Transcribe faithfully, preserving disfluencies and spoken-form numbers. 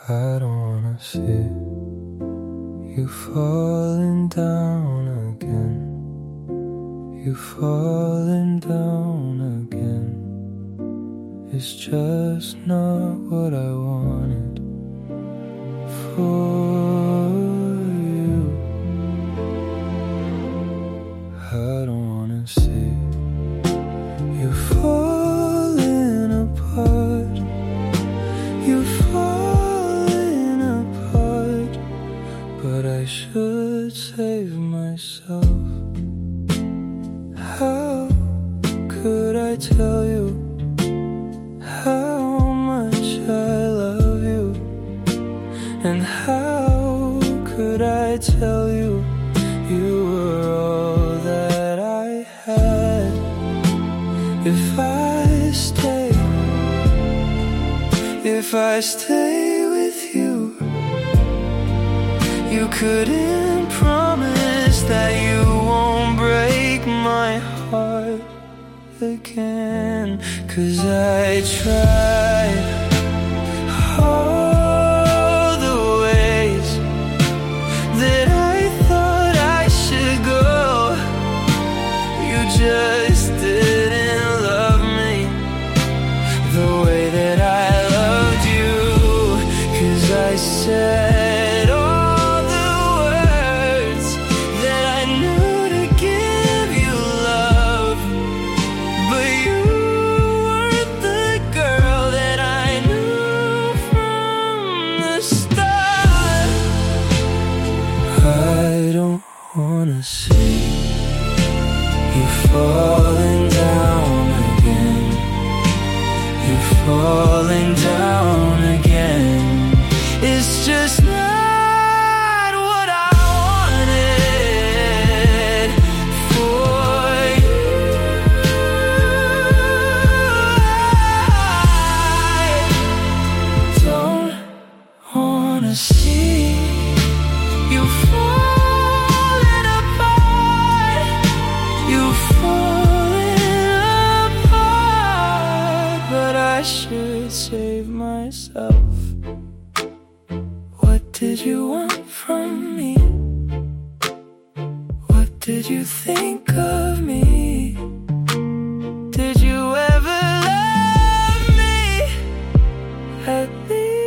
I don't wanna see you falling down again. You falling down again. It's just not what I wanted for you. I don't wanna see you falling apart. You falling apart. But I should save myself. How could I tell you how much I love you? And how could I tell you you were all that I had? If I stay, if I stay with you, you couldn't promise that you won't break my heart again. 'Cause I tried all the ways that I thought I should go. You just didn't love me the way that I loved you. 'Cause I said all the words that I knew to give you love, but you weren't the girl that I knew from the start. I don't wanna see you falling down again. You're falling down again. It's just not what I wanted for you. I don't wanna see you falling apart. You falling apart. But I should save myself. What did you want from me? What did you think of me? Did you ever love me? At least